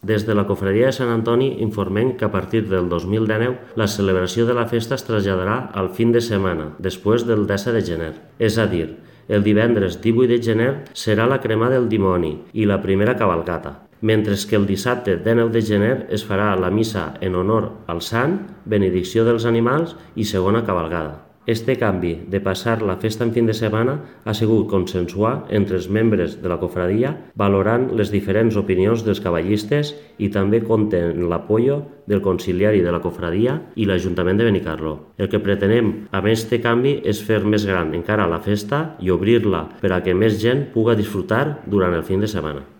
Des de la Cofradia de Sant Antoni informem que a partir del 2019 la celebració de la festa es traslladarà al fin de setmana, després del 10 de gener. És a dir, el divendres 18 de gener serà la crema del dimoni i la primera cavalcata, mentre que el dissabte 19 de gener es farà la missa en honor al sant, benedicció dels animals i segona cavalgada. Este canvi de passar la festa en fin de setmana ha sigut consensuat entre els membres de la cofradia, valorant les diferents opinions dels cavallistes i també compten amb l'apoyo del conciliari de la cofradia i l'Ajuntament de Benicarló. El que pretenem amb este canvi és fer més gran encara la festa i obrir-la per a que més gent puga disfrutar durant el fin de setmana.